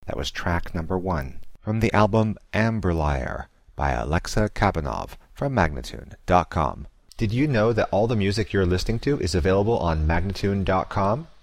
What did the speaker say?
That was track number 1 from the album Amberliar by Alexa Kabanov from Magnatune.com. Did you know that all the music you're listening to is available on Magnatune.com?